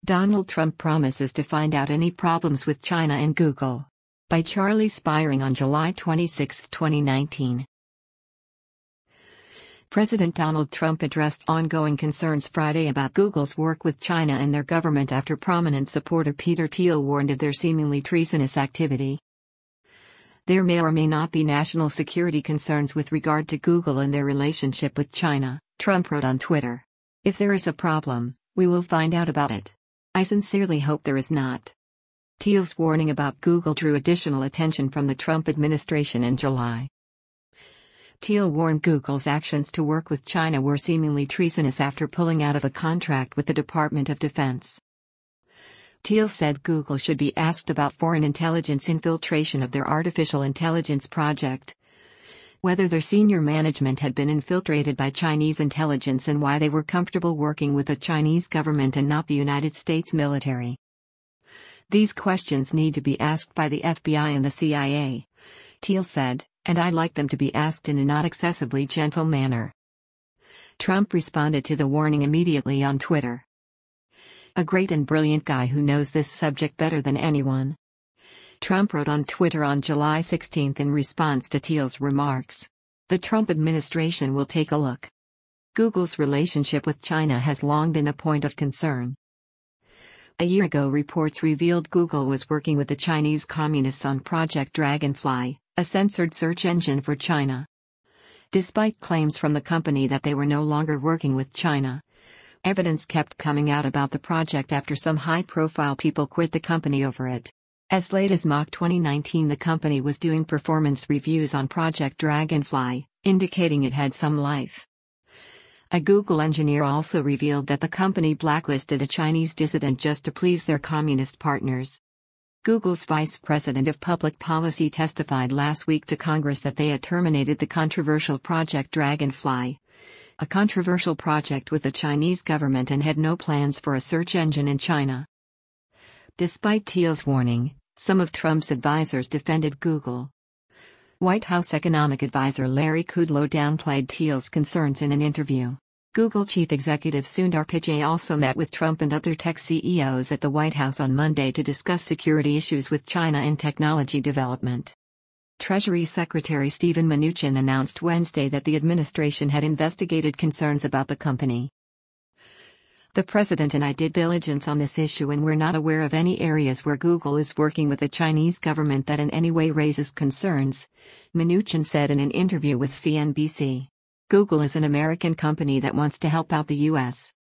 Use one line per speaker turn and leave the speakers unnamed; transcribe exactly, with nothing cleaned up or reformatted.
Donald Trump promises to find out any problems with China and Google. By Charlie Spiering on July twenty-sixth, twenty nineteen. President Donald Trump addressed ongoing concerns Friday about Google's work with China and their government after prominent supporter Peter Thiel warned of their seemingly treasonous activity. There may or may not be national security concerns with regard to Google and their relationship with China, Trump wrote on Twitter. If there is a problem, we will find out about it. I sincerely hope there is not. Thiel's warning about Google drew additional attention from the Trump administration in July. Thiel warned Google's actions to work with China were seemingly treasonous after pulling out of a contract with the Department of Defense. Thiel said Google should be asked about foreign intelligence infiltration of their artificial intelligence project, whether their senior management had been infiltrated by Chinese intelligence and why they were comfortable working with the Chinese government and not the United States military. These questions need to be asked by the F B I and the C I A, Thiel said, and I'd like them to be asked in a not excessively gentle manner. Trump responded to the warning immediately on Twitter. A great and brilliant guy who knows this subject better than anyone. Trump wrote on Twitter on July sixteenth in response to Thiel's remarks. The Trump administration will take a look. Google's relationship with China has long been a point of concern. A year ago, reports revealed Google was working with the Chinese communists on Project Dragonfly, a censored search engine for China. Despite claims from the company that they were no longer working with China, evidence kept coming out about the project after some high-profile people quit the company over it. As late as March twenty nineteen, the company was doing performance reviews on Project Dragonfly, indicating it had some life. A Google engineer also revealed that the company blacklisted a Chinese dissident just to please their communist partners. Google's vice president of public policy testified last week to Congress that they had terminated the controversial Project Dragonfly, a controversial project with the Chinese government, and had no plans for a search engine in China. Despite Thiel's warning, some of Trump's advisors defended Google. White House economic advisor Larry Kudlow downplayed Thiel's concerns in an interview. Google chief executive Sundar Pichai also met with Trump and other tech C E Os at the White House on Monday to discuss security issues with China and technology development. Treasury Secretary Steven Mnuchin announced Wednesday that the administration had investigated concerns about the company. The president and I did diligence on this issue, and we're not aware of any areas where Google is working with the Chinese government that in any way raises concerns, Mnuchin said in an interview with C N B C. Google is an American company that wants to help out the U S